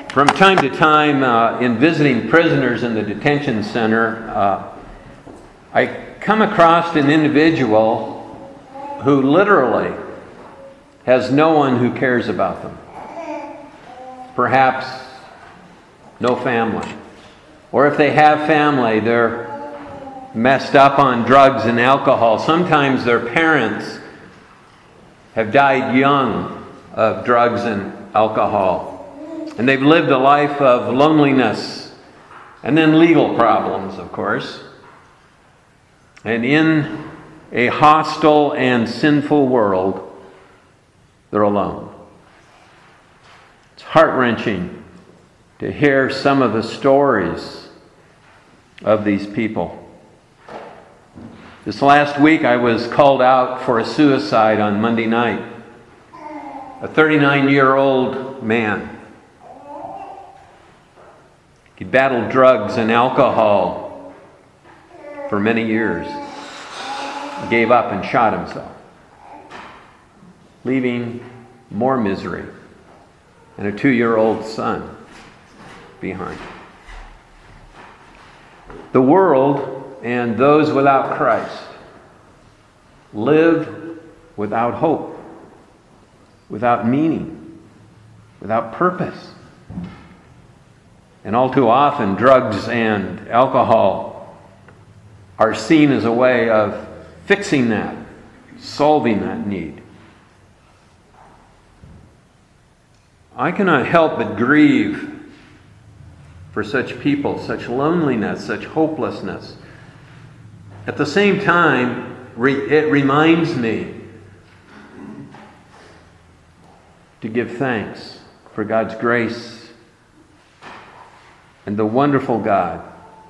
From time to time, in visiting prisoners in the detention center, I come across an individual who literally has no one who cares about them. Perhaps no family. Or if they have family, they're messed up on drugs and alcohol. Sometimes their parents have died young of drugs and alcohol. And they've lived a life of loneliness and then legal problems, of course. And in a hostile and sinful world, they're alone. It's heart-wrenching to hear some of the stories of these people. This last week I was called out for a suicide on Monday night. A 39-year-old man. He battled drugs and alcohol for many years. He gave up and shot himself, leaving more misery and a 2-year-old son behind. The world and those without Christ live without hope, without meaning, without purpose. And all too often, drugs and alcohol are seen as a way of fixing that, solving that need. I cannot help but grieve for such people, such loneliness, such hopelessness. At the same time, it reminds me to give thanks for God's grace and the wonderful God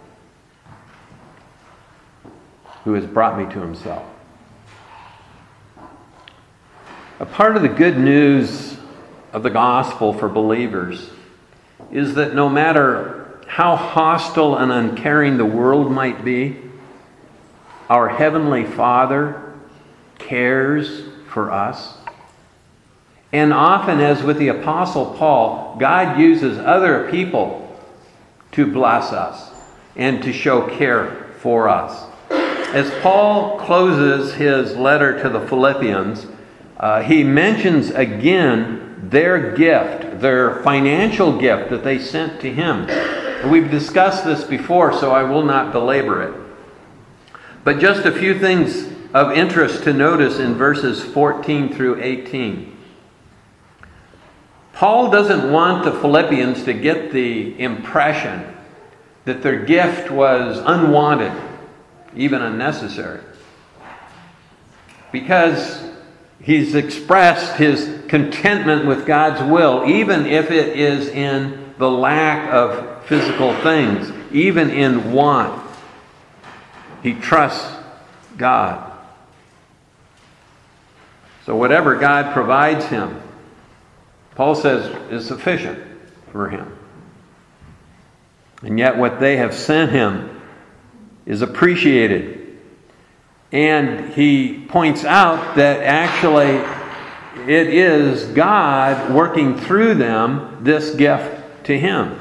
who has brought me to Himself. A part of the good news of the gospel for believers is that no matter how hostile and uncaring the world might be, our Heavenly Father cares for us. And often, as with the Apostle Paul, God uses other people to bless us and to show care for us. As Paul closes his letter to the Philippians, he mentions again their gift, their financial gift that they sent to him. And we've discussed this before, so I will not belabor it. But just a few things of interest to notice in verses 14 through 18. Paul doesn't want the Philippians to get the impression that their gift was unwanted, even unnecessary, because he's expressed his contentment with God's will, even if it is in the lack of physical things, even in want. He trusts God. So whatever God provides him, Paul says, is sufficient for him. And yet what they have sent him is appreciated. And he points out that actually it is God working through them this gift to him.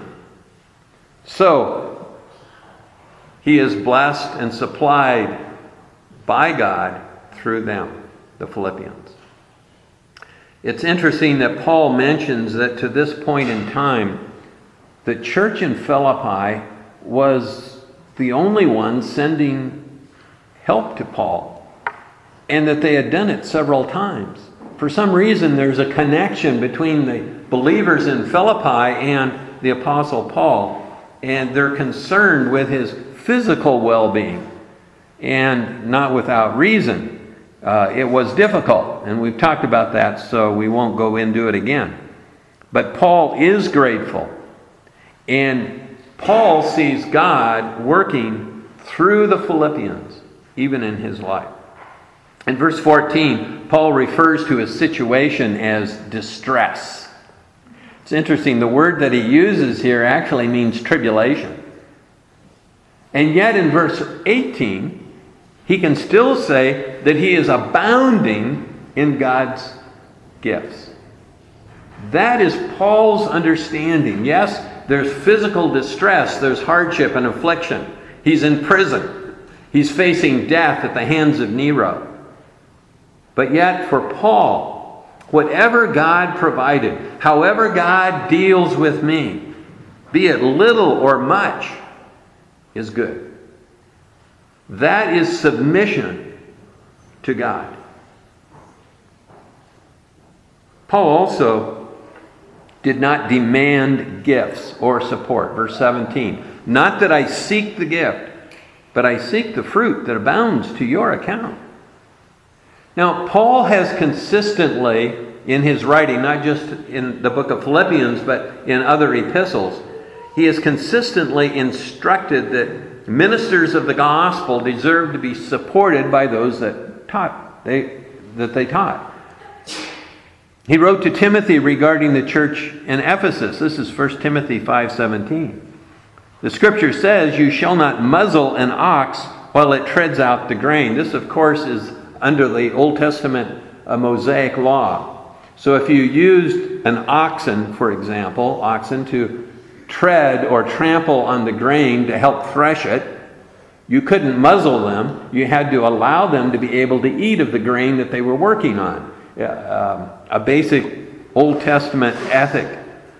So he is blessed and supplied by God through them, the Philippians. It's interesting that Paul mentions that to this point in time, the church in Philippi was the only one sending help to Paul, and that they had done it several times. For some reason, there's a connection between the believers in Philippi and the Apostle Paul, and they're concerned with his physical well-being, and not without reason. It was difficult, and we've talked about that, so we won't go into it again. But Paul is grateful, and Paul sees God working through the Philippians, even in his life. In verse 14, Paul refers to his situation as distress. It's interesting, the word that he uses here actually means tribulation. And yet in verse 18, he can still say that he is abounding in God's gifts. That is Paul's understanding. Yes, there's physical distress, there's hardship and affliction. He's in prison. He's facing death at the hands of Nero. But yet, for Paul, whatever God provided, however God deals with me, be it little or much, is good. That is submission to God. Paul also did not demand gifts or support. Verse 17, not that I seek the gift, but I seek the fruit that abounds to your account. Now, Paul has consistently, in his writing, not just in the book of Philippians, but in other epistles, he has consistently instructed that ministers of the gospel deserve to be supported by those that they taught. He wrote to Timothy regarding the church in Ephesus. This is 1 Timothy 5:17. The scripture says, you shall not muzzle an ox while it treads out the grain. This, of course, is under the Old Testament Mosaic law. So if you used an oxen, for example, to tread or trample on the grain to help thresh it, you couldn't muzzle them. You had to allow them to be able to eat of the grain that they were working on. A basic Old Testament ethic.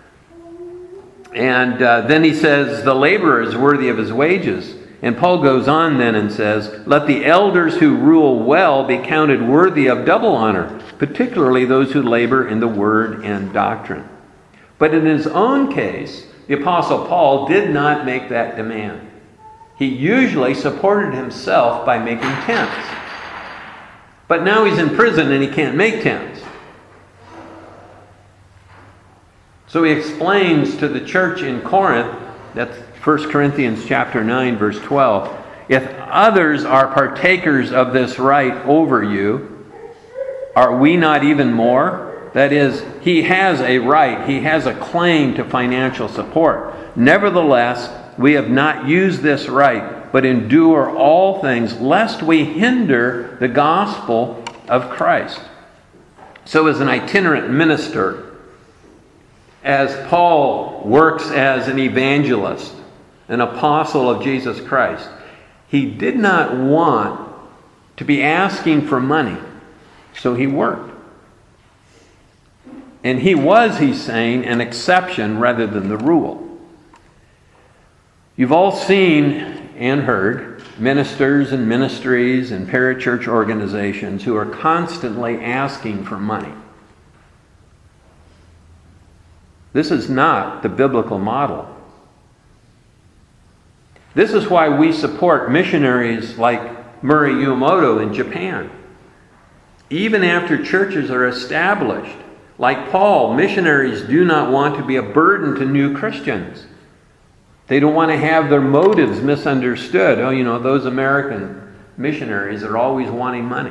And then he says, the laborer is worthy of his wages. And Paul goes on then and says, let the elders who rule well be counted worthy of double honor, particularly those who labor in the word and doctrine. But in his own case, the Apostle Paul did not make that demand. He usually supported himself by making tents. But now he's in prison and he can't make tents. So he explains to the church in Corinth, that's 1 Corinthians chapter 9, verse 12, if others are partakers of this right over you, are we not even more? That is, he has a right, he has a claim to financial support. Nevertheless, we have not used this right, but endure all things, lest we hinder the gospel of Christ. So as an itinerant minister, as Paul works as an evangelist, an apostle of Jesus Christ, he did not want to be asking for money, so he worked. And he was, he's saying, an exception rather than the rule. You've all seen and heard ministers and ministries and parachurch organizations who are constantly asking for money. This is not the biblical model. This is why we support missionaries like Murray Uemoto in Japan. Even after churches are established, like Paul, missionaries do not want to be a burden to new Christians. They don't want to have their motives misunderstood. Oh, those American missionaries are always wanting money.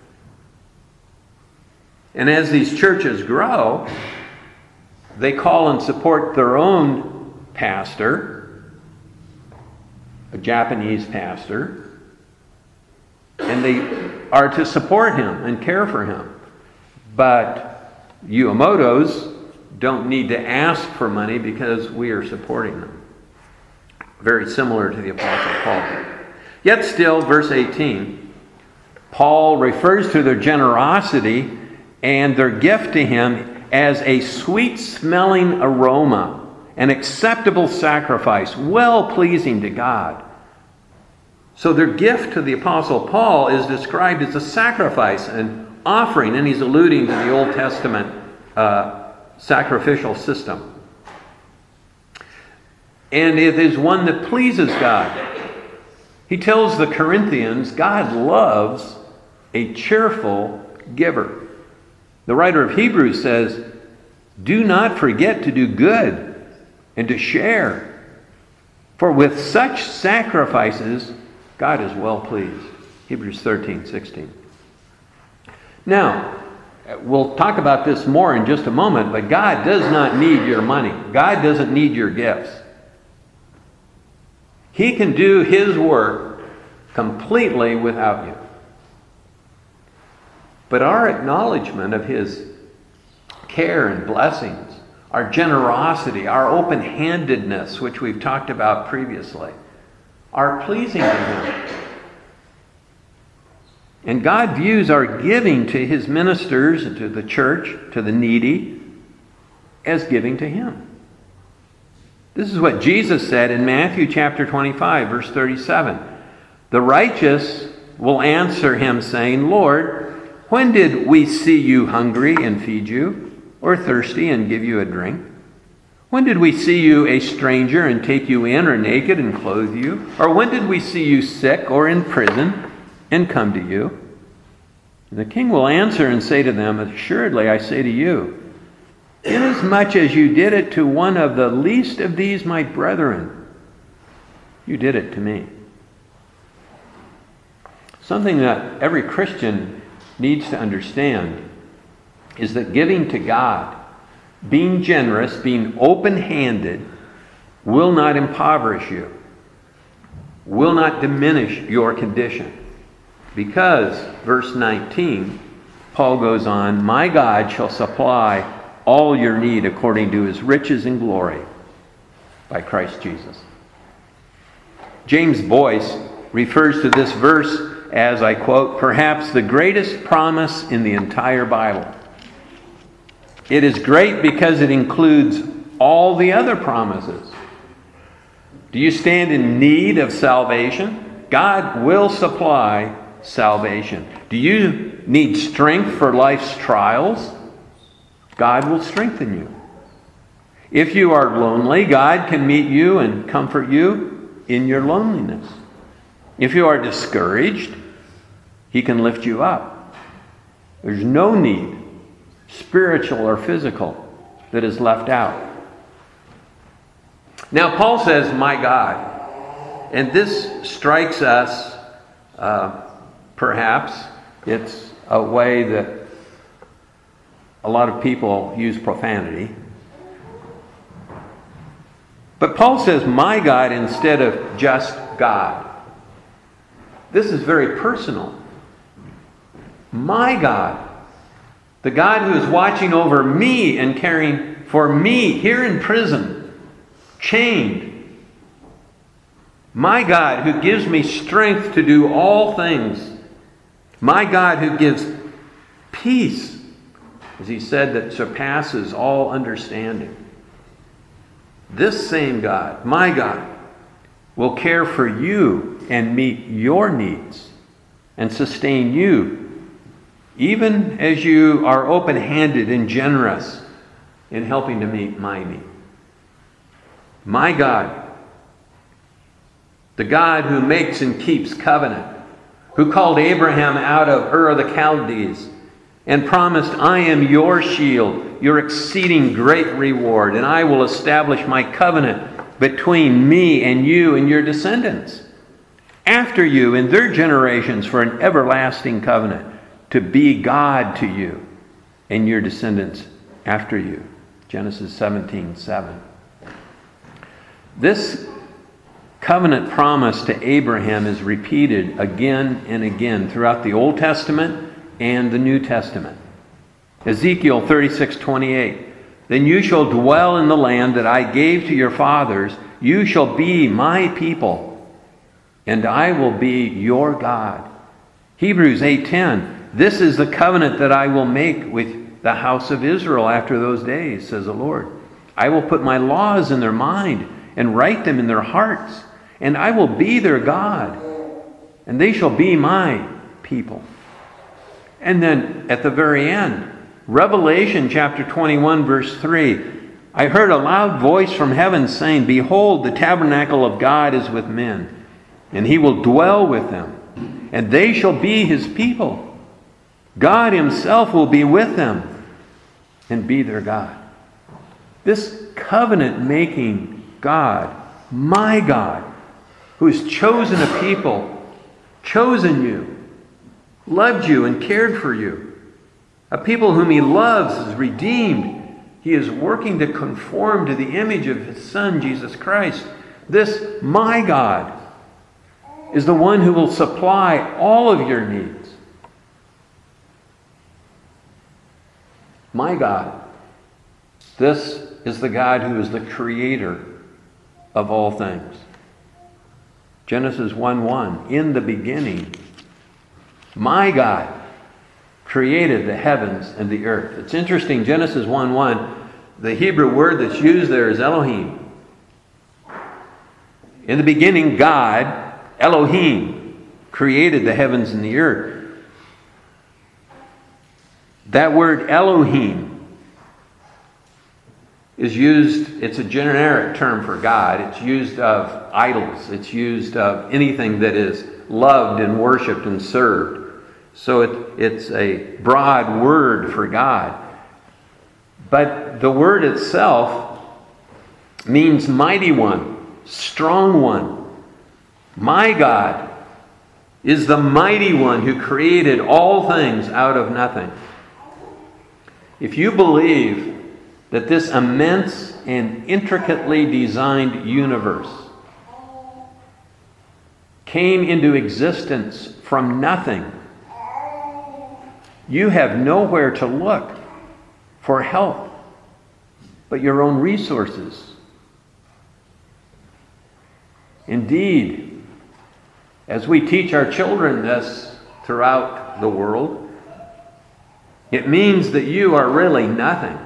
And as these churches grow, they call and support their own pastor, a Japanese pastor, and they are to support him and care for him. But Uemotos don't need to ask for money because we are supporting them. Very similar to the Apostle Paul. Yet still, verse 18, Paul refers to their generosity and their gift to him as a sweet-smelling aroma, an acceptable sacrifice, well-pleasing to God. So their gift to the Apostle Paul is described as a sacrifice, an offering, and he's alluding to the Old Testament sacrificial system. And it is one that pleases God. He tells the Corinthians, God loves a cheerful giver. The writer of Hebrews says, do not forget to do good and to share. For with such sacrifices, God is well pleased. Hebrews 13:16. Now, we'll talk about this more in just a moment, but God does not need your money. God doesn't need your gifts. He can do His work completely without you. But our acknowledgement of His care and blessings, our generosity, our open-handedness, which we've talked about previously, are pleasing to Him. And God views our giving to His ministers and to the church, to the needy, as giving to Him. This is what Jesus said in Matthew chapter 25, verse 37. The righteous will answer Him, saying, Lord, when did we see you hungry and feed you, or thirsty and give you a drink? When did we see you a stranger and take you in, or naked and clothe you? Or when did we see you sick or in prison and come to you? And the king will answer and say to them, assuredly I say to you, inasmuch as you did it to one of the least of these my brethren, you did it to me. Something that every Christian needs to understand is that giving to God, being generous, being open-handed, will not impoverish you, will not diminish your condition. Because, verse 19, Paul goes on, my God shall supply all your need according to His riches and glory by Christ Jesus. James Boyce refers to this verse as, I quote, perhaps the greatest promise in the entire Bible. It is great because it includes all the other promises. Do you stand in need of salvation? God will supply salvation. Do you need strength for life's trials? God will strengthen you. If you are lonely, God can meet you and comfort you in your loneliness. If you are discouraged, He can lift you up. There's no need, spiritual or physical, that is left out. Now, Paul says, my God. And this strikes us, perhaps, it's a way that a lot of people use profanity. But Paul says, my God, instead of just God. This is very personal. My God. The God who is watching over me and caring for me here in prison, chained. My God who gives me strength to do all things. My God who gives peace, as He said, that surpasses all understanding. This same God, my God, will care for you and meet your needs and sustain you, even as you are open-handed and generous in helping to meet my need. My God, the God who makes and keeps covenant, who called Abraham out of Ur of the Chaldees and promised, I am your shield, your exceeding great reward, and I will establish my covenant between me and you and your descendants after you in their generations for an everlasting covenant, to be God to you and your descendants after you. Genesis 17:7. This covenant promise to Abraham is repeated again and again throughout the Old Testament and the New Testament. Ezekiel 36:28. Then you shall dwell in the land that I gave to your fathers. You shall be my people, and I will be your God. Hebrews 8:10. This is the covenant that I will make with the house of Israel after those days, says the Lord. I will put my laws in their mind and write them in their hearts, and I will be their God, and they shall be my people. And then at the very end, Revelation chapter 21, verse 3, I heard a loud voice from heaven saying, behold, the tabernacle of God is with men, and He will dwell with them, and they shall be His people. God Himself will be with them and be their God. This covenant-making God, my God, who has chosen a people, chosen you, loved you and cared for you, a people whom He loves, has redeemed. He is working to conform to the image of His Son, Jesus Christ. This, my God, is the one who will supply all of your needs. My God This is the God who is the creator of all things. Genesis 1:1, in the beginning, my God created the heavens and the earth. It's interesting, Genesis 1:1, the Hebrew word that's used there is Elohim. In the beginning, God, Elohim, created the heavens and the earth. That word Elohim is used, it's a generic term for God. It's used of idols. It's used of anything that is loved and worshipped and served. So it's a broad word for God. But the word itself means mighty one, strong one. My God is the mighty one who created all things out of nothing. If you believe that this immense and intricately designed universe came into existence from nothing, you have nowhere to look for help but your own resources. Indeed, as we teach our children this throughout the world, it means that you are really nothing.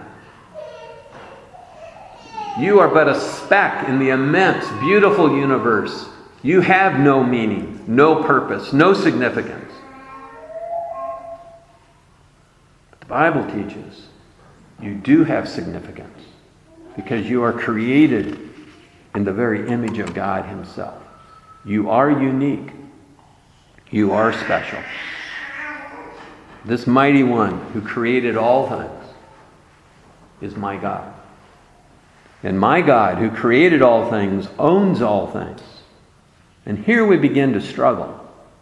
You are but a speck in the immense, beautiful universe. You have no meaning, no purpose, no significance. But the Bible teaches you do have significance because you are created in the very image of God Himself. You are unique. You are special. This mighty one who created all things is my God. And my God who created all things owns all things. And here we begin to struggle.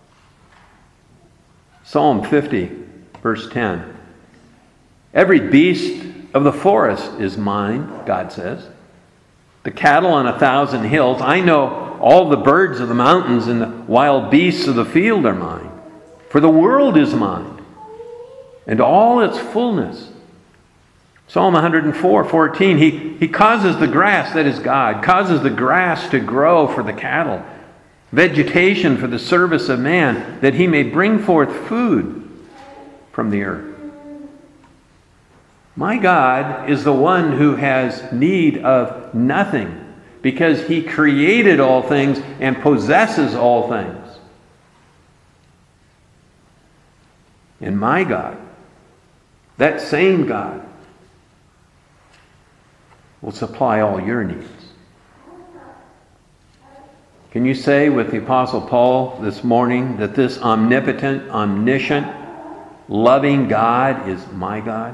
Psalm 50, verse 10. Every beast of the forest is mine, God says. The cattle on 1,000 hills. I know all the birds of the mountains and the wild beasts of the field are mine. For the world is mine, and all its fullness. Psalm 104:14, He causes the grass, that is God, causes the grass to grow for the cattle, vegetation for the service of man, that He may bring forth food from the earth. My God is the one who has need of nothing, because He created all things and possesses all things. And my God, that same God, will supply all your needs. Can you say with the Apostle Paul this morning that this omnipotent, omniscient, loving God is my God?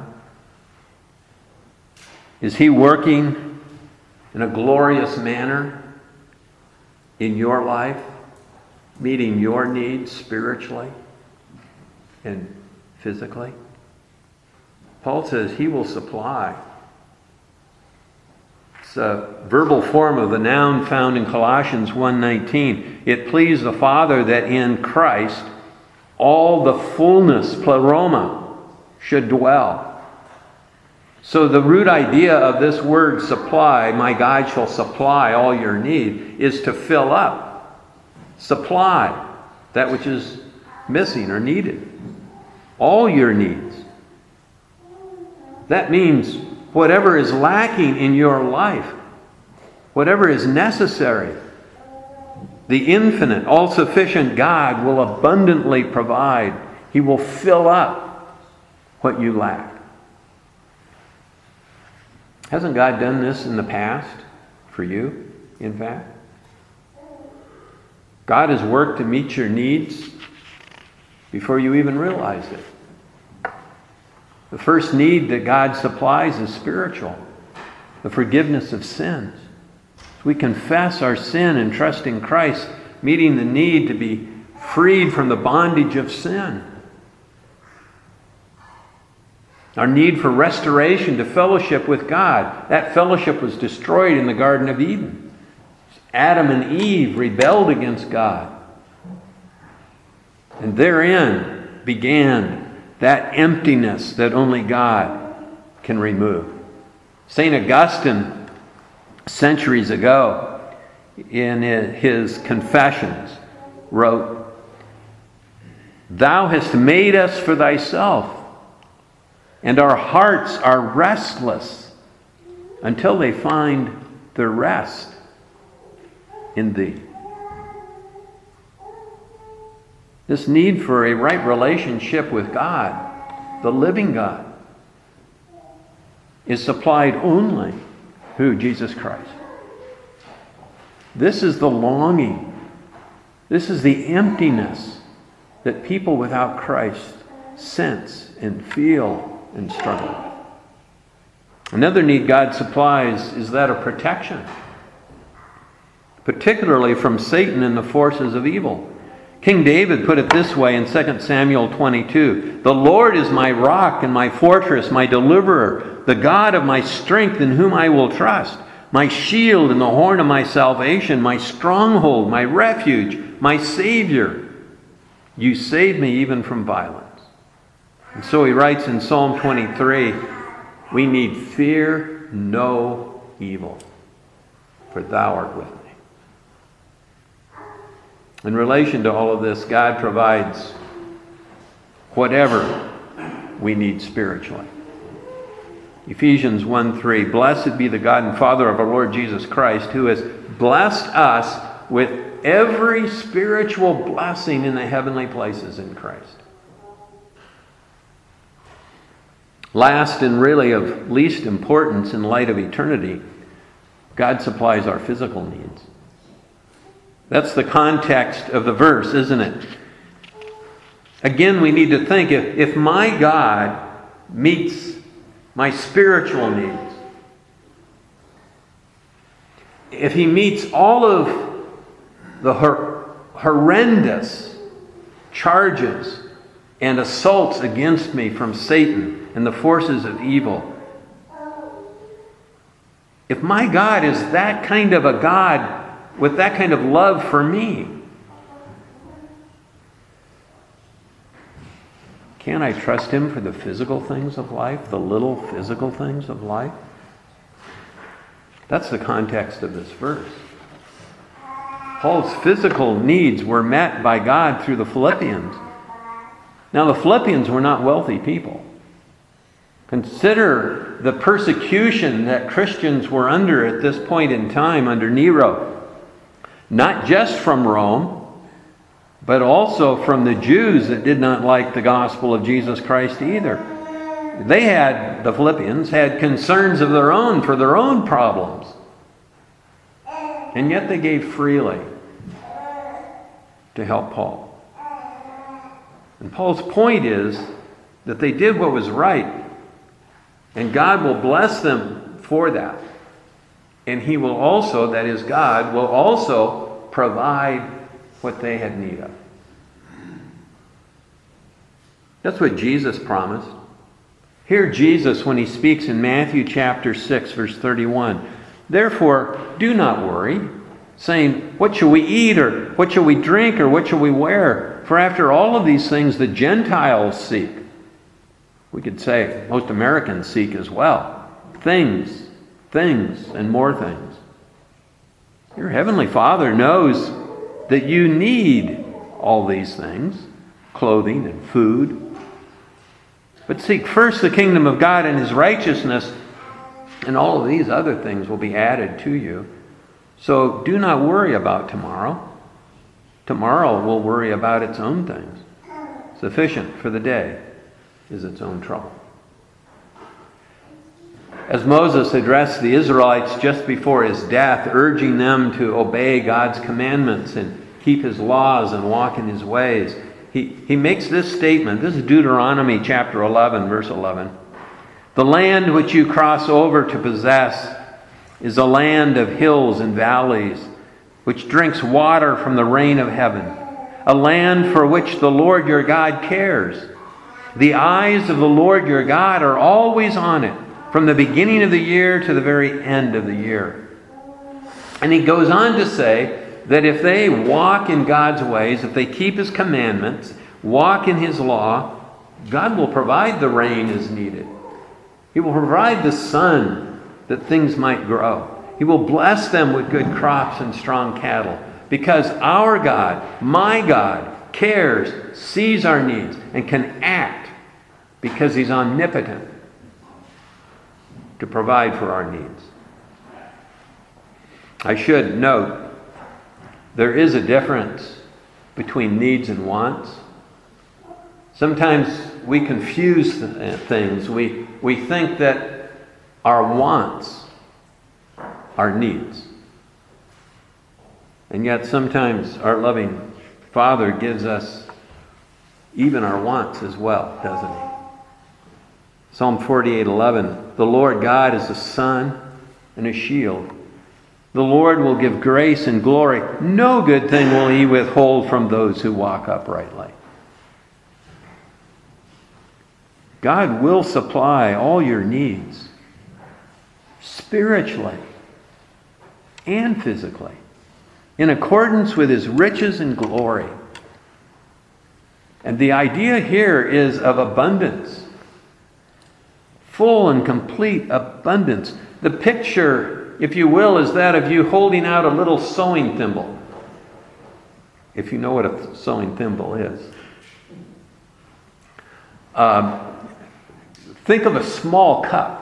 Is He working in a glorious manner in your life, meeting your needs spiritually and physically? Paul says He will supply. It's a verbal form of the noun found in Colossians 1:19. It pleased the Father that in Christ all the fullness, pleroma, should dwell. So the root idea of this word supply, my God shall supply all your need, is to fill up, supply that which is missing or needed. All your needs. That means whatever is lacking in your life, whatever is necessary, the infinite, all-sufficient God will abundantly provide. He will fill up what you lack. Hasn't God done this in the past for you, in fact? God has worked to meet your needs before you even realized it. The first need that God supplies is spiritual, the forgiveness of sins. We confess our sin and trust in Christ, meeting the need to be freed from the bondage of sin. Our need for restoration to fellowship with God. That fellowship was destroyed in the Garden of Eden. Adam and Eve rebelled against God. And therein began that emptiness that only God can remove. St. Augustine, centuries ago, in his Confessions, wrote, "Thou hast made us for thyself, and our hearts are restless until they find their rest in thee." This need for a right relationship with God, the living God, is supplied only through Jesus Christ. This is the longing. This is the emptiness that people without Christ sense and feel and struggle with. Another need God supplies is that of protection, particularly from Satan and the forces of evil. King David put it this way in 2 Samuel 22, "The Lord is my rock and my fortress, my deliverer, the God of my strength in whom I will trust, my shield and the horn of my salvation, my stronghold, my refuge, my Savior. You save me even from violence." And so he writes in Psalm 23, we need fear no evil, for thou art with me. In relation to all of this, God provides whatever we need spiritually. Ephesians 1:3, "Blessed be the God and Father of our Lord Jesus Christ, who has blessed us with every spiritual blessing in the heavenly places in Christ." Last, and really of least importance in light of eternity, God supplies our physical needs. That's the context of the verse, isn't it? Again, we need to think, if my God meets my spiritual needs, if he meets all of the horrendous charges and assaults against me from Satan and the forces of evil, if my God is that kind of a God with that kind of love for me, can't I trust him for the physical things of life, the little physical things of life? That's the context of this verse. Paul's physical needs were met by God through the Philippians. Now, the Philippians were not wealthy people. Consider the persecution that Christians were under at this point in time under Nero. Not just from Rome, but also from the Jews that did not like the gospel of Jesus Christ either. The Philippians had concerns of their own for their own problems. And yet they gave freely to help Paul. And Paul's point is that they did what was right. And God will bless them for that. And he will also, that is God, will also provide what they had need of. That's what Jesus promised. Hear Jesus when he speaks in Matthew chapter 6, verse 31. "Therefore, do not worry, saying, what shall we eat, or what shall we drink, or what shall we wear? For after all of these things the Gentiles seek." We could say most Americans seek as well. Things, and more things. Your heavenly Father knows that you need all these things, clothing and food. But seek first the kingdom of God and his righteousness, and all of these other things will be added to you. So do not worry about tomorrow. Tomorrow will worry about its own things. Sufficient for the day is its own trouble. As Moses addressed the Israelites just before his death, urging them to obey God's commandments and keep his laws and walk in his ways, he makes this statement. This is Deuteronomy chapter 11, verse 11. "The land which you cross over to possess is a land of hills and valleys, which drinks water from the rain of heaven, a land for which the Lord your God cares. The eyes of the Lord your God are always on it, from the beginning of the year to the very end of the year." And he goes on to say that if they walk in God's ways, if they keep his commandments, walk in his law, God will provide the rain as needed. He will provide the sun that things might grow. He will bless them with good crops and strong cattle, because our God, my God, cares, sees our needs, and can act because He's omnipotent to provide for our needs. I should note, there is a difference between needs and wants. Sometimes we confuse things. We think that our wants are needs. And yet sometimes our loving Father gives us even our wants as well, doesn't He? Psalm 48:11, the Lord God is a sun and a shield. The Lord will give grace and glory. No good thing will He withhold from those who walk uprightly. God will supply all your needs, spiritually and physically, in accordance with His riches and glory. And the idea here is of abundance. Full and complete abundance. The picture, if you will, is that of you holding out a little sewing thimble. If you know what a sewing thimble is. Think of a small cup.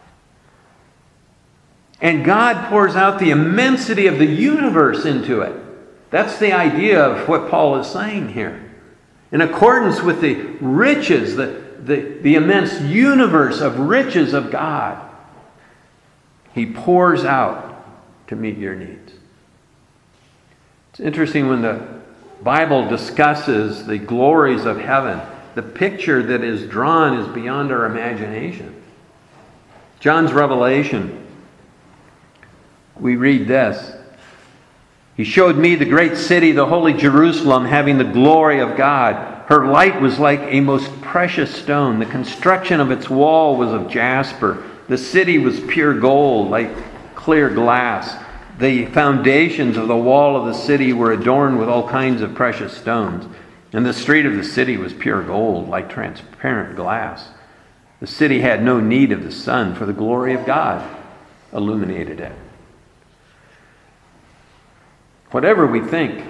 And God pours out the immensity of the universe into it. That's the idea of what Paul is saying here. In accordance with the riches, the immense universe of riches of God, He pours out to meet your needs. It's interesting when the Bible discusses the glories of heaven, the picture that is drawn is beyond our imagination. John's Revelation, we read this. He showed me the great city, the holy Jerusalem, having the glory of God. Her light was like a most precious stone. The construction of its wall was of jasper. The city was pure gold, like clear glass. The foundations of the wall of the city were adorned with all kinds of precious stones. And the street of the city was pure gold, like transparent glass. The city had no need of the sun, for the glory of God illuminated it. Whatever we think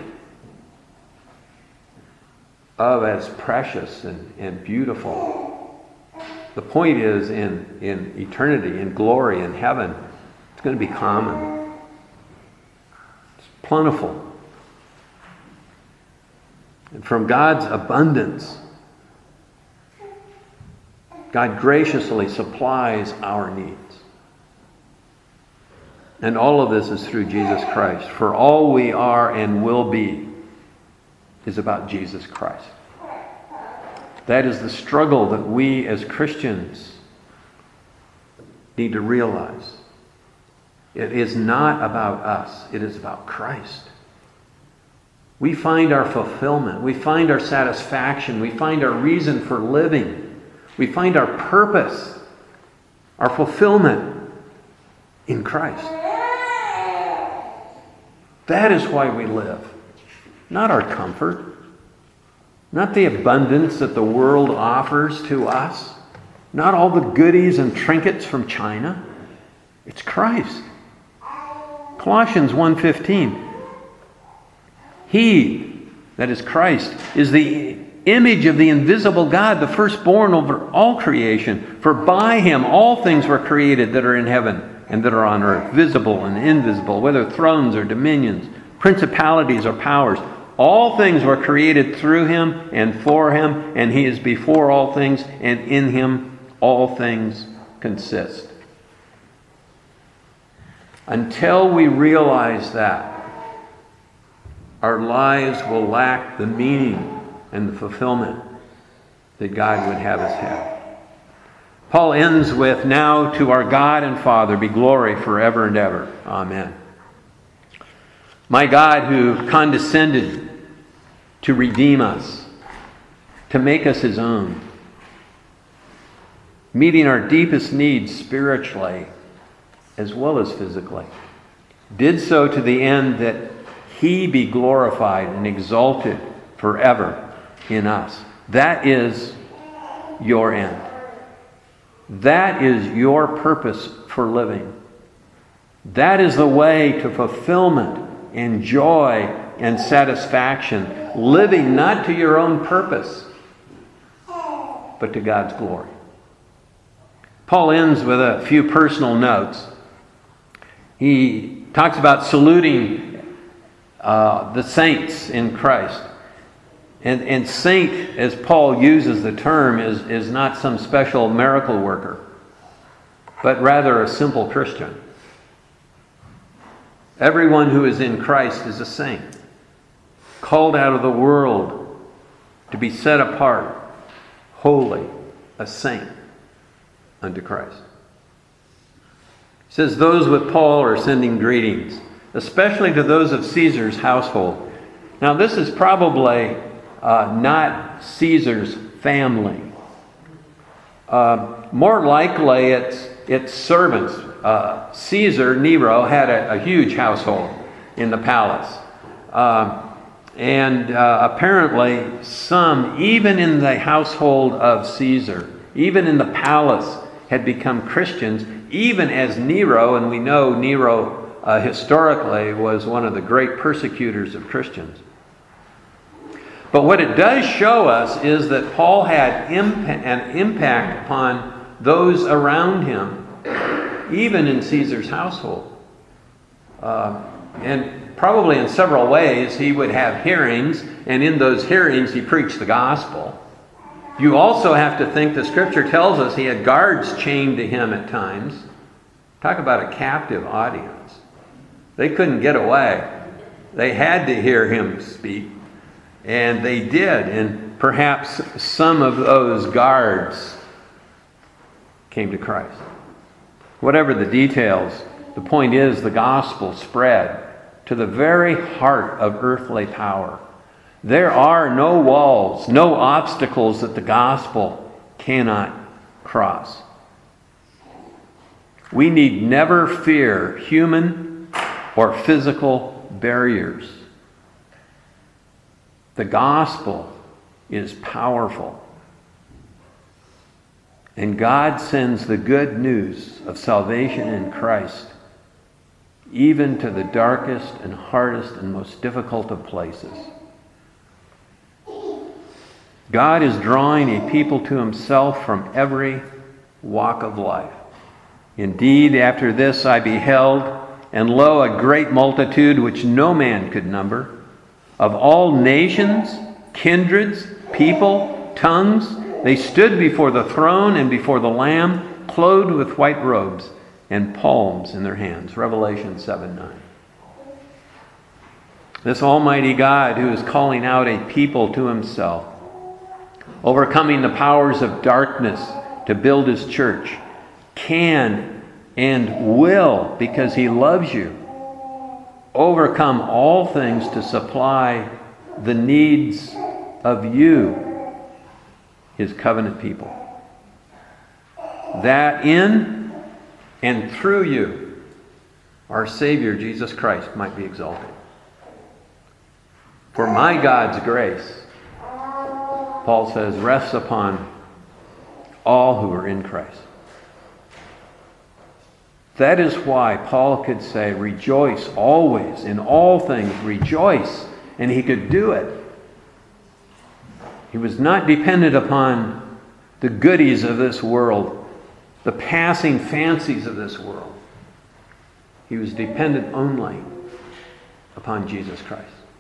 of as precious and beautiful, the point is in eternity, in glory, in heaven, it's going to be common. It's plentiful. And from God's abundance, God graciously supplies our needs. And all of this is through Jesus Christ. For all we are and will be is about Jesus Christ. That is the struggle that we as Christians need to realize. It is not about us. It is about Christ. We find our fulfillment. We find our satisfaction. We find our reason for living. We find our purpose, our fulfillment in Christ. That is why we live. Not our comfort. Not the abundance that the world offers to us. Not all the goodies and trinkets from China. It's Christ. Colossians 1:15. He, that is Christ, is the image of the invisible God, the firstborn over all creation. For by Him all things were created that are in heaven and that are on earth, visible and invisible, whether thrones or dominions, principalities or powers. All things were created through Him and for Him, and He is before all things, and in Him all things consist. Until we realize that, our lives will lack the meaning and the fulfillment that God would have us have. Paul ends with, now to our God and Father be glory forever and ever. Amen. My God, who condescended to redeem us, to make us His own, meeting our deepest needs spiritually as well as physically, did so to the end that He be glorified and exalted forever in us. That is your end. That is your purpose for living. That is the way to fulfillment and joy and satisfaction, living not to your own purpose, but to God's glory. Paul ends with a few personal notes. He talks about saluting the saints in Christ. And saint, as Paul uses the term, is not some special miracle worker, but rather a simple Christian. Everyone who is in Christ is a saint, called out of the world to be set apart, holy, a saint unto Christ. He says, those with Paul are sending greetings, especially to those of Caesar's household. Now, this is probably not Caesar's family. More likely, it's servants. Caesar, Nero, had a huge household in the palace. And apparently some, even in the household of Caesar, even in the palace, had become Christians, even as Nero, and we know Nero historically was one of the great persecutors of Christians. But what it does show us is that Paul had an impact upon those around him, even in Caesar's household. And probably in several ways he would have hearings, and in those hearings he preached the gospel. You also have to think the scripture tells us he had guards chained to him at times. Talk about a captive audience. They couldn't get away. They had to hear him speak. And they did. And perhaps some of those guards came to Christ. Whatever the details, the point is the gospel spread to the very heart of earthly power. There are no walls, no obstacles that the gospel cannot cross. We need never fear human or physical barriers. The gospel is powerful. And God sends the good news of salvation in Christ even to the darkest and hardest and most difficult of places. God is drawing a people to himself from every walk of life. Indeed, after this I beheld, and lo, a great multitude which no man could number, of all nations, kindreds, people, tongues. They stood before the throne and before the Lamb, clothed with white robes and palms in their hands. Revelation 7:9. This almighty God who is calling out a people to himself, overcoming the powers of darkness to build his church, can and will, because he loves you, overcome all things to supply the needs of you, his covenant people, that in and through you our Savior Jesus Christ might be exalted. For my God's grace, Paul says, rests upon all who are in Christ. That is why Paul could say, rejoice always, in all things rejoice. And he could do it. He was not dependent upon the goodies of this world, the passing fancies of this world. He was dependent only upon Jesus Christ.